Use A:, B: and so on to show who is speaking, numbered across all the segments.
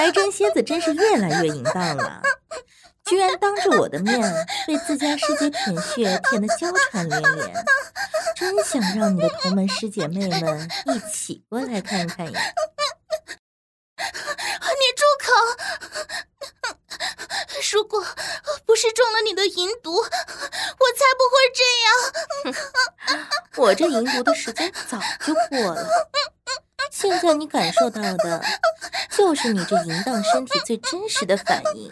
A: 白针蝎子真是越来越淫荡了，居然当着我的面被自家师姐舔血舔得娇喘连连，真想让你的同门师姐妹们一起过来看看呀！
B: 你住口！如果不是中了你的银毒，我才不会这样。
A: 我这银毒的时间早就过了，现在你感受到的就是你这淫荡身体最真实的反应。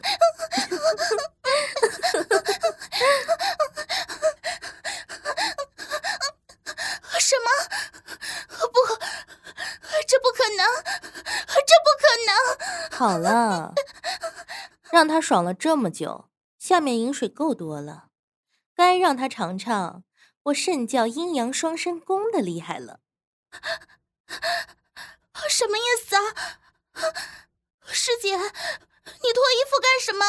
B: 什么？不，这不可能，这不可能！
A: 好了，让他爽了这么久，下面饮水够多了，该让他尝尝我圣教阴阳双生功的厉害了。
B: 什么意思啊？师姐，你脱衣服干什么？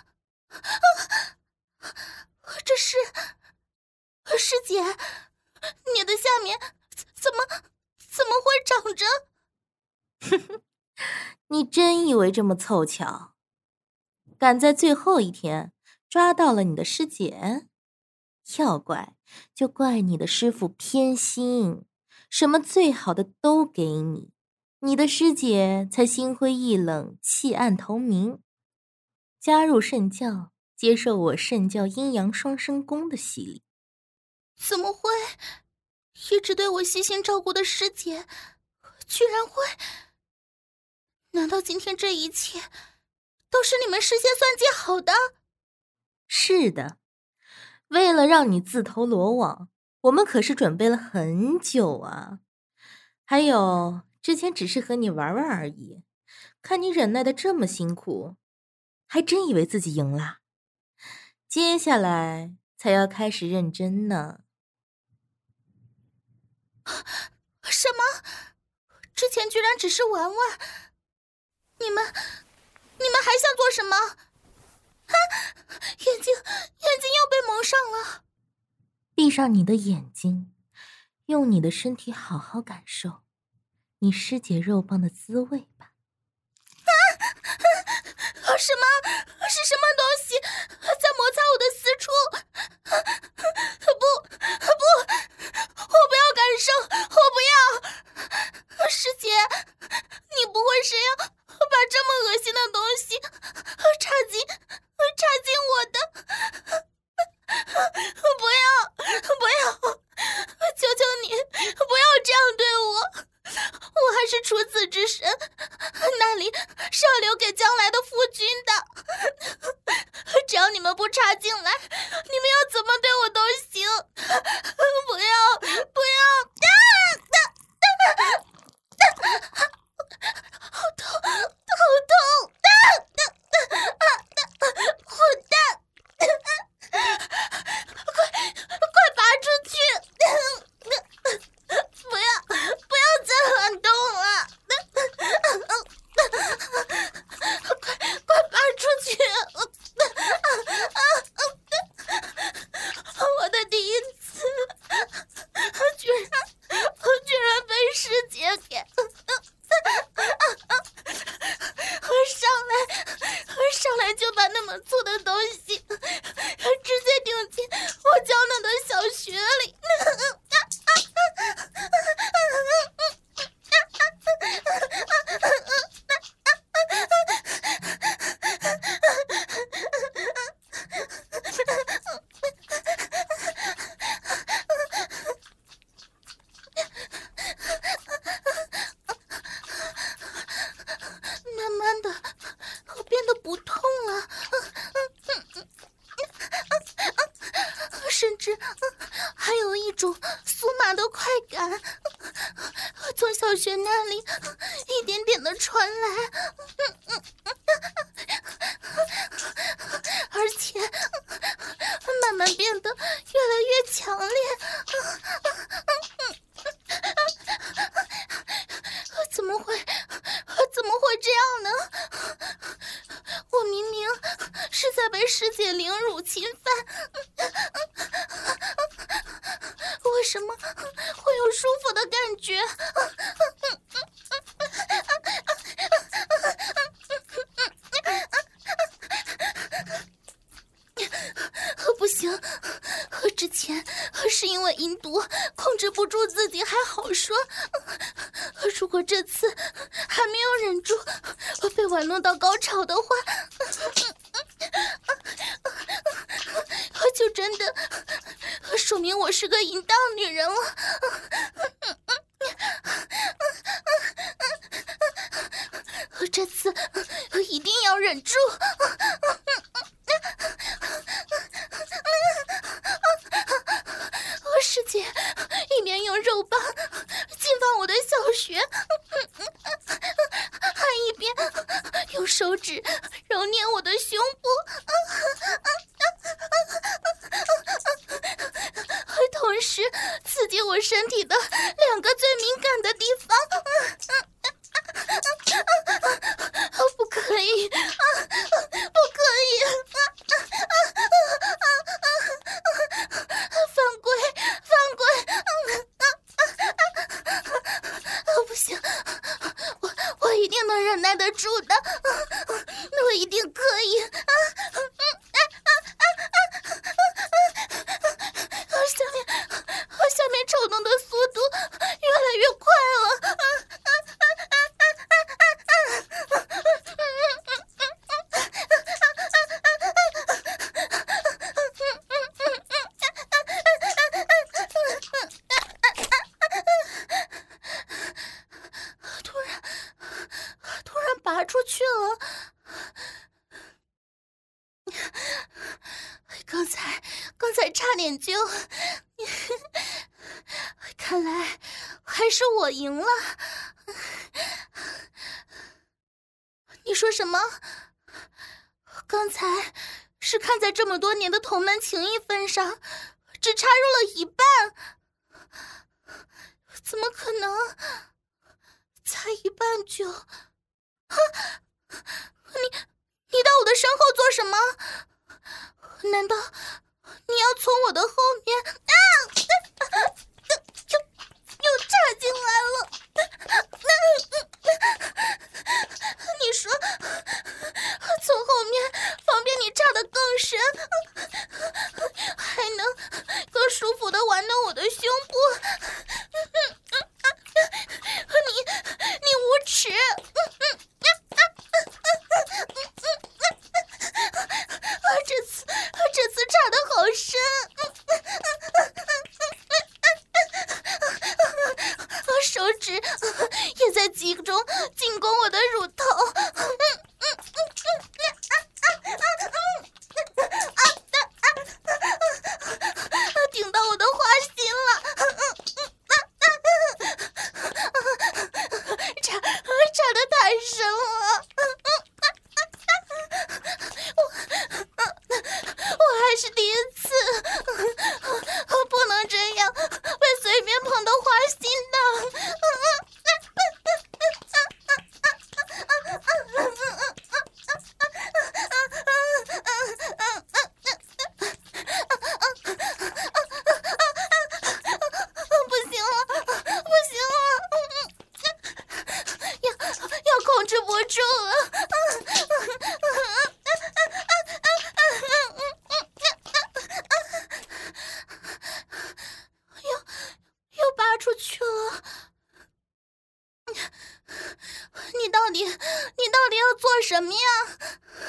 B: 这是师姐，你的下面怎么会长着？
A: 你真以为这么凑巧，赶在最后一天抓到了你的师姐？要怪就怪你的师父偏心，什么最好的都给你，你的师姐才心灰意冷，弃暗投明，加入圣教，接受我圣教阴阳双生功的洗礼。
B: 怎么会？一直对我悉心照顾的师姐，居然会……难道今天这一切都是你们事先算计好的？
A: 是的，为了让你自投罗网，我们可是准备了很久啊。还有，之前只是和你玩玩而已，看你忍耐的这么辛苦，还真以为自己赢了。接下来才要开始认真呢。
B: 什么？之前居然只是玩玩，你们还想做什么？啊！眼睛又被蒙上了。
A: 闭上你的眼睛，用你的身体好好感受你师姐肉棒的滋味吧。
B: 什么？是什么东西在摩擦我的私处？不，我不要感受，我不要！师姐，你不会是要把这么恶心的东西插进我的？不要！求求你，不要这样对我！我还是处子之身，那里是要留给将来的夫君的。只要你们不插进来，你们要怎么对我都行。不要！好痛！混蛋！快拔出去！不要再乱动了！快拔出去！我的第一次，居然被师姐给上来就把那么粗的东西直接顶进我娇嫩的小穴里。慢慢的，我变得不痛了，甚至还有一种酥麻的快感从小穴那里一点点的传来，而且慢慢变得越来越强烈。怎么会这样呢？我明明是在被师姐凌辱侵犯，为什么会有舒服的感觉？ 是因为阴毒控制不住自己还好说，如果这次还没有忍住被玩弄到高潮的话，就真的说明我是个淫荡女人了。这次一定要忍住。师姐一边用肉棒浸放我的小穴，还一边用手指揉捏我的胸部，同时刺激我身体的2个最敏感的地方。不可以，不可以！犯规，犯规！不行，我一定能忍耐得住的，我一定可以！下面抽动的速度越来越快了。突然拔出去了。刚才差点就看来还是我赢了。你说什么？刚才是看在这么多年的同门情谊份上，只插入了一半？怎么可能？才一半就……你到我的身后做什么？难道你要从我的后面又插进来了？你说从后面方便你插得更深，还能更舒服地玩弄我的胸部？你无耻！这次插得好深，手指也在集中进攻我的乳头。顶到我的花心了。插得太深了。我还是第一次，不能这样被随便碰到花心的。不行了，不行了，要控制不住了。又拔出去了。你到底要做什么呀？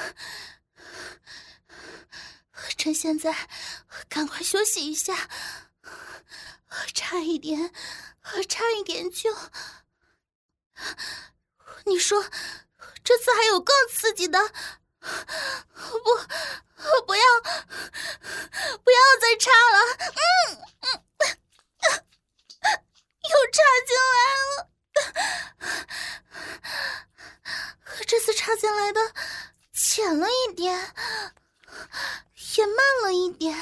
B: 趁现在赶快休息一下，差一点就……你说这次还有更刺激的？不要再插了。又插进来了。这次插进来的浅了一点，也慢了一点。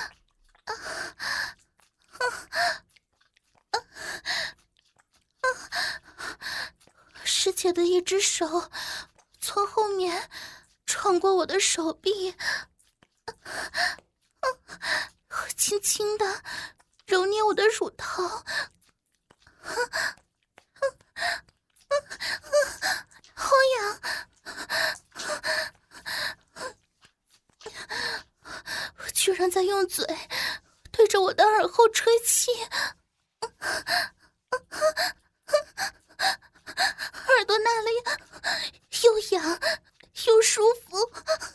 B: 师姐的一只手从后面穿过我的手臂，轻轻地揉捏我的乳头。好痒！居然在用嘴对着我的耳后吹气，耳朵那里又痒又舒服。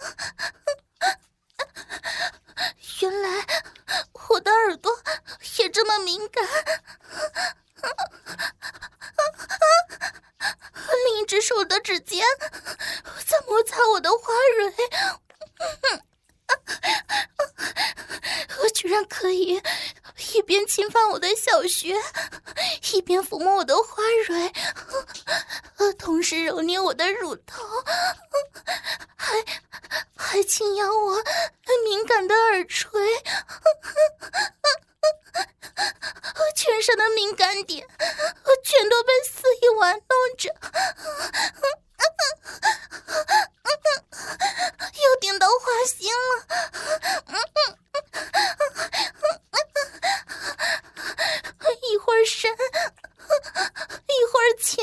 B: 原来我的耳朵也这么敏感。另一只手的指尖在摩擦我的花蕊，我居然可以一边侵犯我的小穴，一边抚摸我的花蕊，同时揉捏我的乳头，还轻咬我敏感的耳垂，全身的敏感点全都被肆意玩弄着，又顶到花心了。一会儿深，一会儿浅，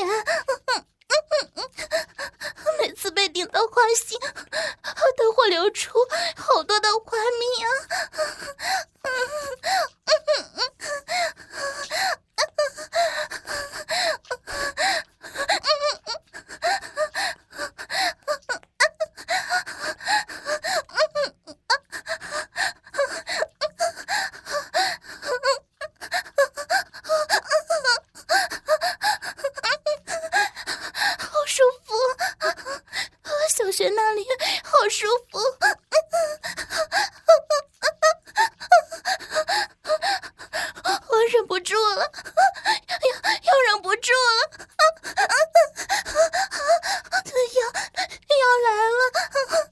B: 每次被顶到花心都会流出好多的花蜜啊。小穴那里好舒服，我忍不住了，要忍不住了，要来了，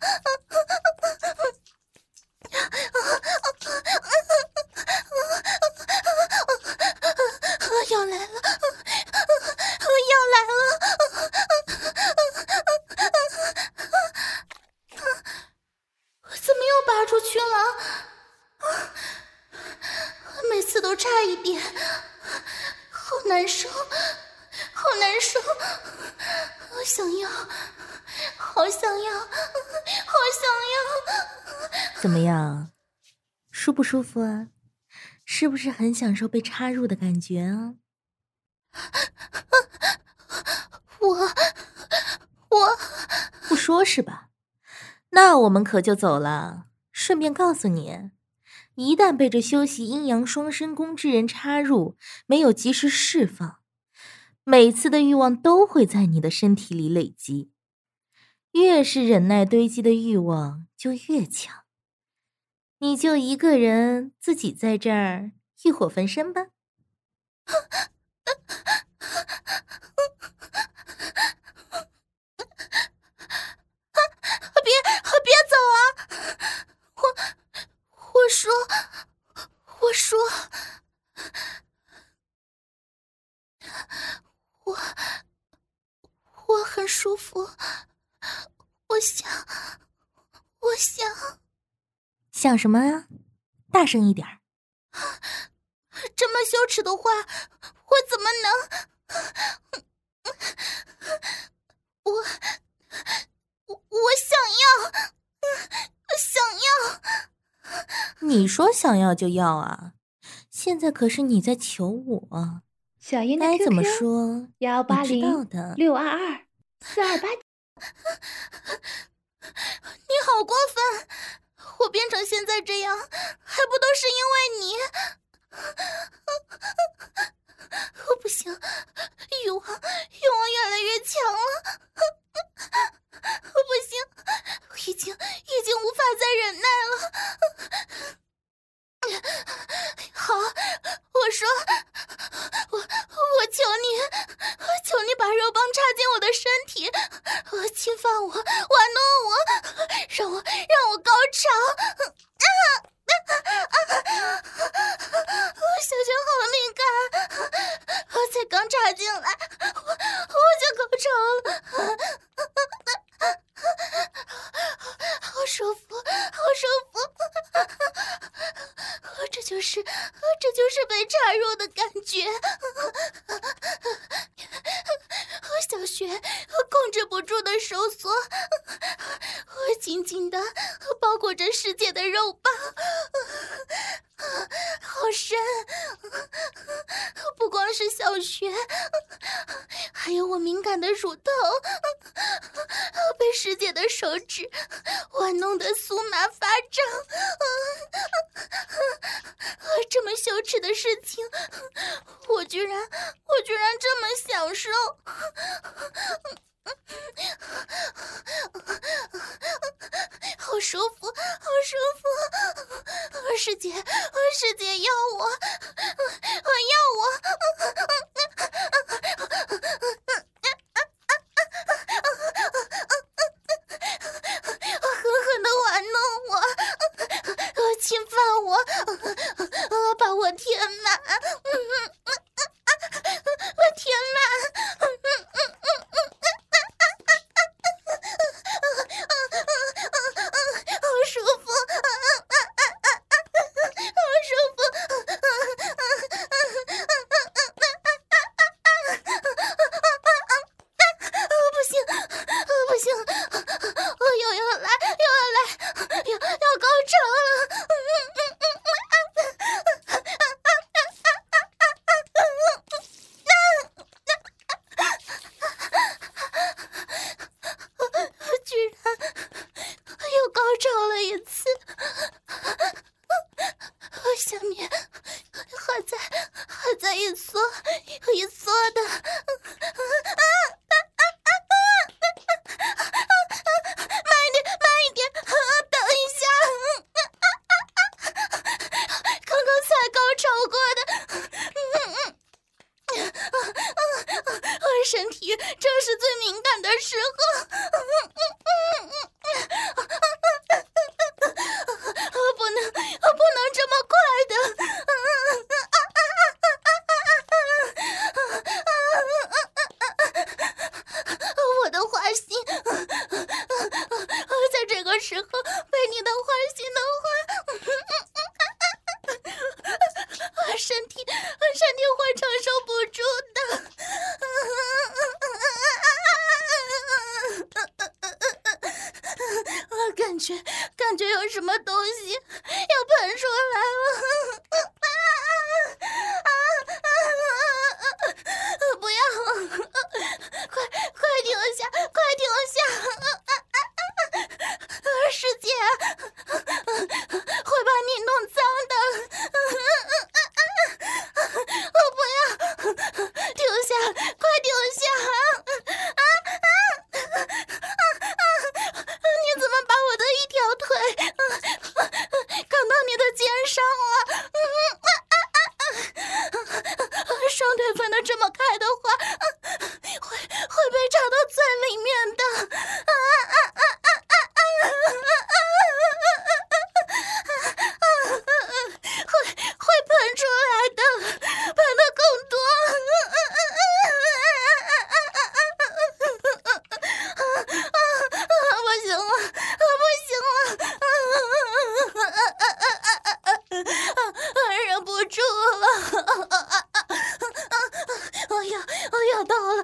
B: 要来了，要来了。怎么又拔出去了？每次都差一点，好难受，好难受，我想要，好想要，好想要。
A: 怎么样，舒不舒服啊？是不是很享受被插入的感觉啊？
B: 我
A: 不说是吧？那我们可就走了。顺便告诉你，一旦被这修习阴阳双生功之人插入，没有及时释放，每次的欲望都会在你的身体里累积，越是忍耐堆积的欲望就越强。你就一个人自己在这儿欲火焚身吧。
B: 别走啊！我说，我很舒服，我
A: 想什么啊？大声一点。
B: 这么羞耻的话，我怎么能？我想要。
A: 你说想要就要啊？现在可是你在求我，
C: 小燕的
A: 该怎么
C: QQ
A: 说？你知道的。
C: 180-622-428。
B: 你好过分！我变成现在这样，还不都是因为你？我不行，欲望越来越强了。我不行，我已经无法再忍耐了。好，我说，我求你把肉棒插进我的身体，侵犯我，玩弄我，让我高潮。我小穴好敏感，我才刚插进来，我就高潮了。好舒服，好舒服。这就是被插入的感觉。小穴够控制不住的收缩，我紧紧的包裹着师姐的肉棒，好深，不光是小穴，还有我敏感的乳头，被师姐的手指玩弄得酥麻发胀。这么羞耻的事情，我居然这么享受。好舒服，好舒服！师姐要我，要我！狠狠地玩弄我，侵犯我，把我填满，填满。一缩的，慢一点，等一下，刚刚才高潮过的，我身体正是最敏感的时候。不能这么快的。我的花心，在这个时候被你的花心的话，身体会承受不住的。感觉有什么东西要喷出来了。不要，快停下，快停下。师姐会把你弄脏的。不要，停下，快停下。你怎么把我的一条腿扛到你的肩上了？双腿分得这么开的话，会被插到嘴里面的。会喷出来的，喷得更多。不行了，忍不住了。要到了。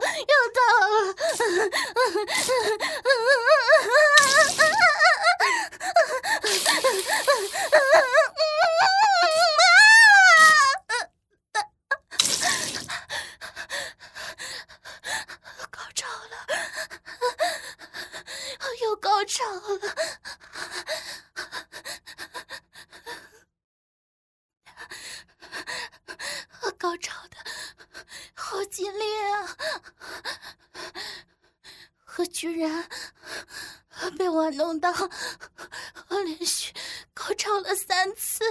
B: 高潮了，又高潮了。高潮的好激烈啊！我居然被玩弄到连续高潮了3次，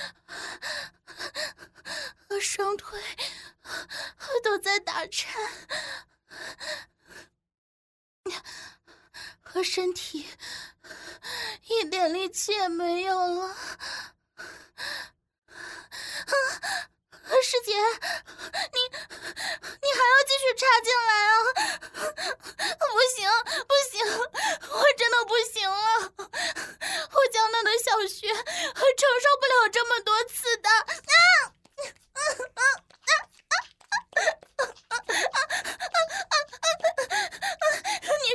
B: 双腿都在打颤，和身体一点力气也没有了。师姐，你还要继续插进来啊？不行，我真的不行了，我娇嫩的小穴承受不了这么多次的。你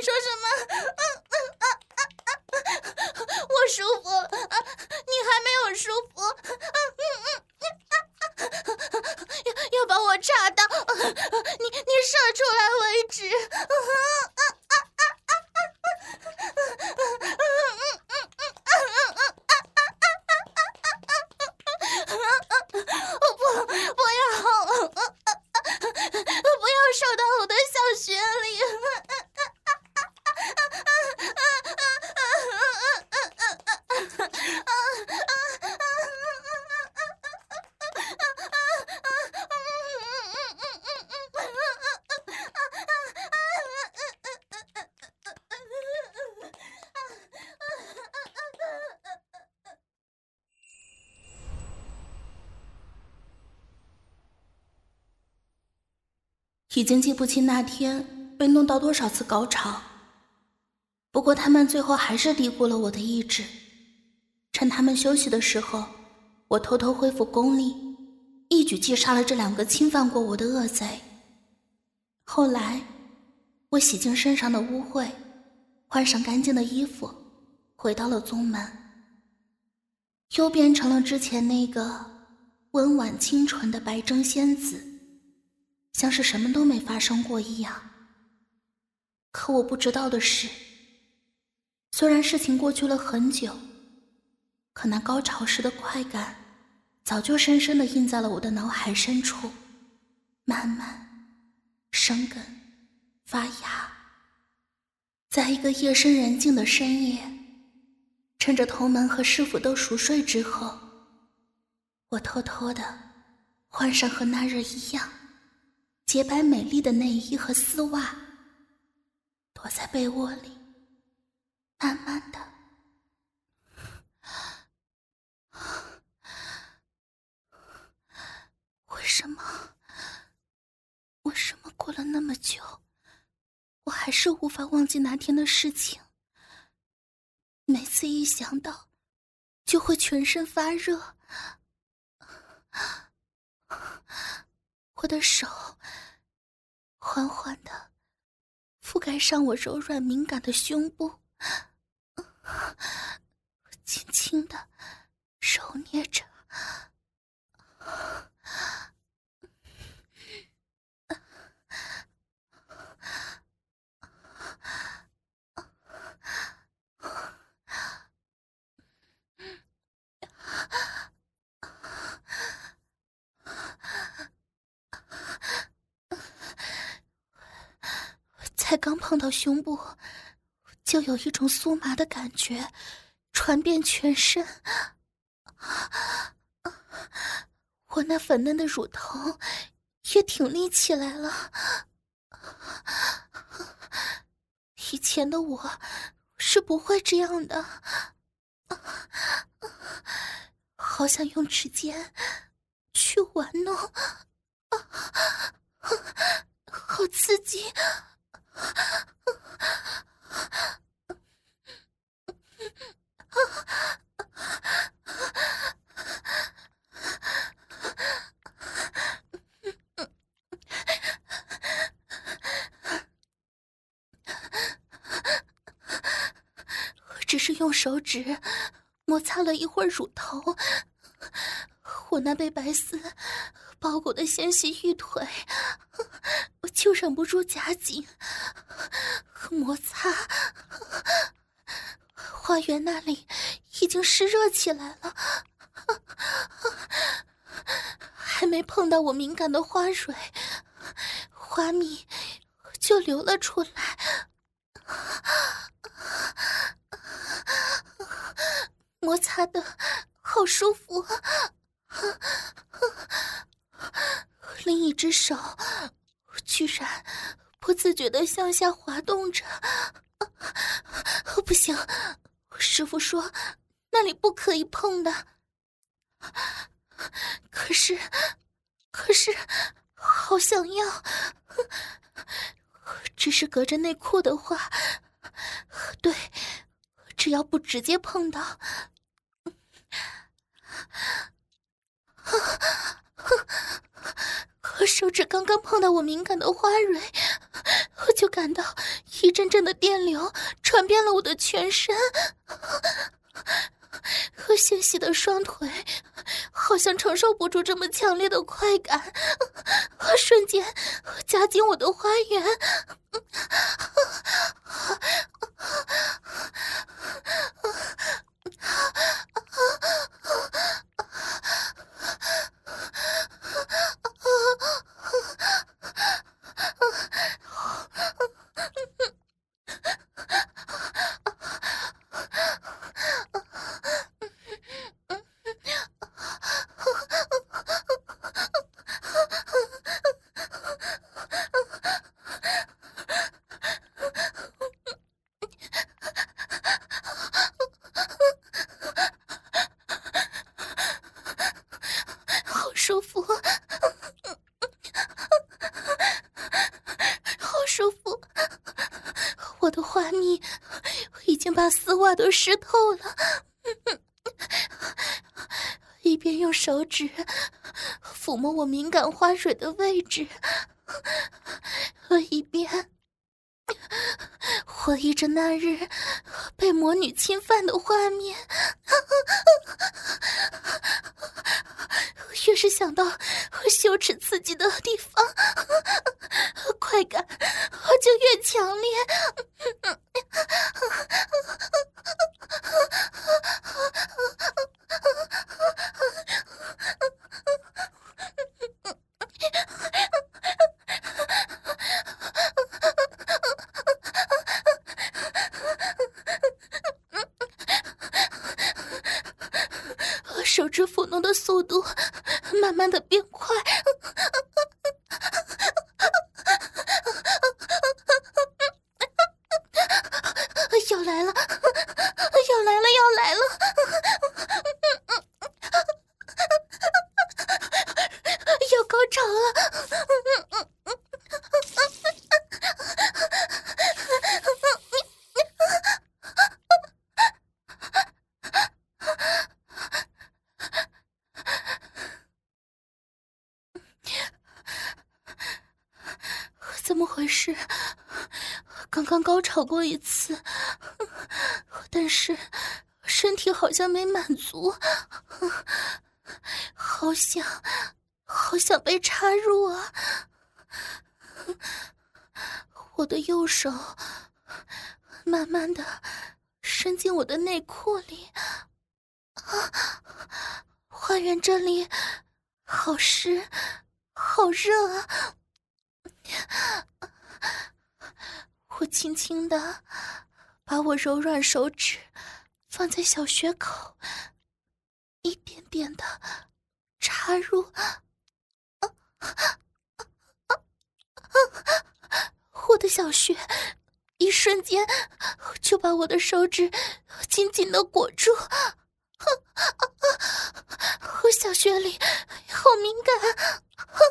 B: 已经记不清那天被弄到多少次高潮。不过他们最后还是低估了我的意志。趁他们休息的时候，我偷偷恢复功力，一举击杀了这2个侵犯过我的恶贼。后来我洗净身上的污秽，换上干净的衣服，回到了宗门，又变成了之前那个温婉清纯的白筝仙子，像是什么都没发生过一样。可我不知道的是，虽然事情过去了很久，可那高潮时的快感早就深深地印在了我的脑海深处，慢慢生根发芽。在一个夜深人静的深夜，趁着同门和师傅都熟睡之后，我偷偷地换上和那日一样洁白美丽的内衣和丝袜，躲在被窝里，慢慢的为什么过了那么久，我还是无法忘记那天的事情？每次一想到，就会全身发热。我的手缓缓地覆盖上我柔软敏感的胸部，轻轻地揉捏着。才刚碰到胸部，就有一种酥麻的感觉传遍全身。我那粉嫩的乳头也挺立起来了。以前的我是不会这样的，好想用指尖去玩弄，好刺激。只是用手指摩擦了一会儿乳头，我那被白丝包裹的纤细玉腿，我就忍不住夹紧摩擦。花园那里已经湿热起来了，还没碰到我敏感的花蕊，花蜜就流了出来。摩擦的好舒服，另一只手居然不自觉地向下滑动着。不行，师父说那里不可以碰的。可是好想要，只是隔着内裤的话，对，只要不直接碰到。手指刚刚碰到我敏感的花蕊，我就感到一阵阵的电流传遍了我的全身，和纤细的双腿好像承受不住这么强烈的快感，瞬间夹紧我的花园。 花蜜已经把丝袜都湿透了，一边用手指抚摸我敏感花蕊的位置，一边回忆着那日被魔女侵犯的画面。越是想到羞耻刺激的地方，快感就越强烈。手指抚弄的速度慢慢的变快，要来了，要来了，要来了！要高潮了！怎么回事？刚刚高潮过一次，但是身体好像没满足，好想被插入啊！我的右手慢慢的伸进我的内裤里，花园这里好湿好热啊！我轻轻地把我柔软手指放在小穴口，一点点地插入。我的小穴一瞬间就把我的手指紧紧地裹住。我小穴里好敏感，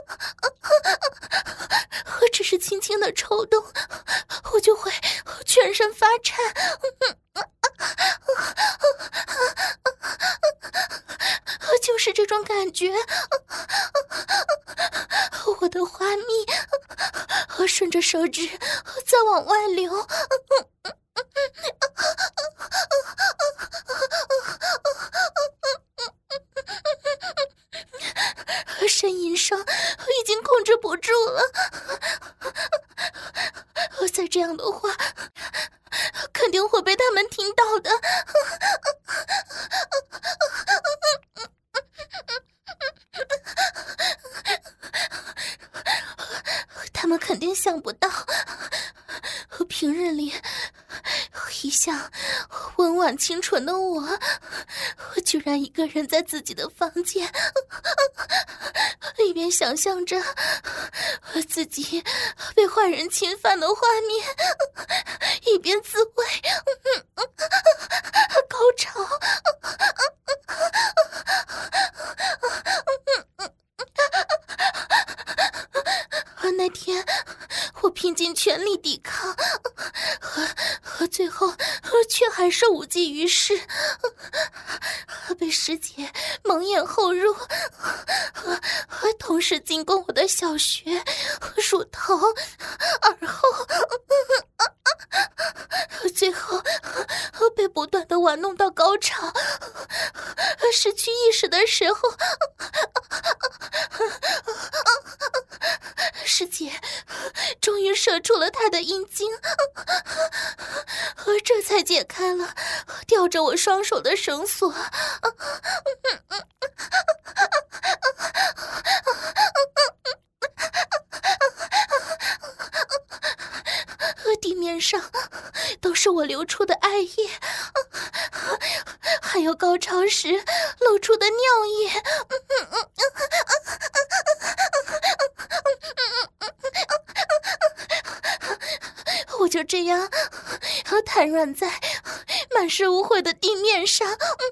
B: 我只是轻轻的抽动，我就会全身发颤。就是这种感觉，我的花蜜顺着手指再往外流。呻吟声已经控制不住了，再这样的话肯定会被他们听到的。他们肯定想不到，平日里一向温婉清纯的我，居然一个人在自己的房间，一边想象着自己被坏人侵犯的画面，一边自慰高潮。那天我拼尽全力抵抗，最后却还是无济于事，被师姐蒙眼后入，同时进攻我的小穴、乳头、耳后，最后被不断的玩弄到高潮，失去意识的时候，师姐终于射出了她的阴茎，这才解开了吊着我双手的绳索。地面上都是我流出的艾叶，还有高潮时露出的尿液。我就这样瘫软在满是污秽的地面上，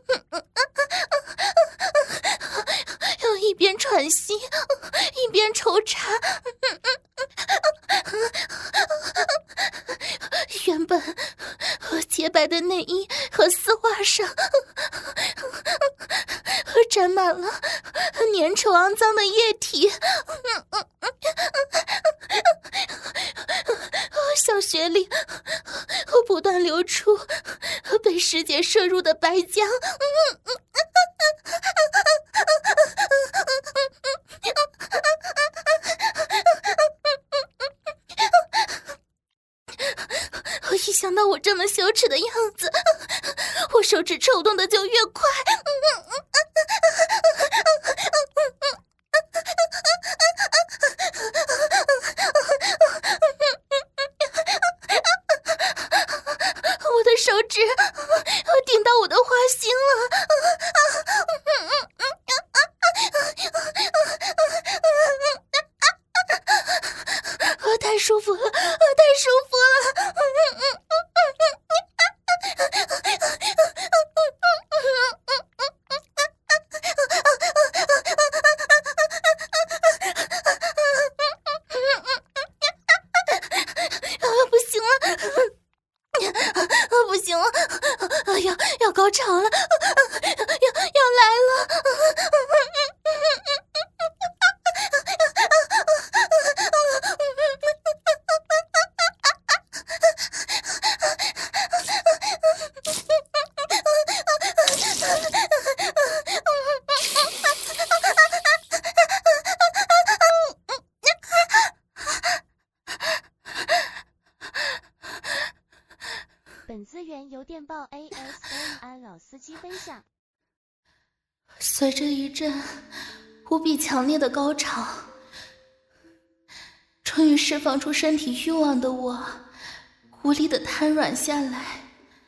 B: 一边喘息一边抽插， 原本洁白的内衣和丝袜上沾满了粘稠肮脏的液体。小穴里不断流出被师姐摄入的白浆。一想到我这么羞耻的样子，我手指抽动的就越快。我的手指顶到我的花心了。太舒服了，太舒服了。不行了，不行了，要高潮了，要来了。
D: 本资源由电报 ASMR 老司机分享。
B: 随着一阵无比强烈的高潮，终于释放出身体欲望的我无力地瘫软下来。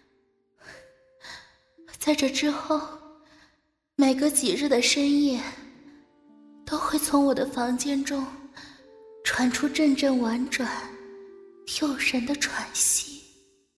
B: 在这之后，每隔几日的深夜，都会从我的房间中传出阵阵婉转诱人的喘息。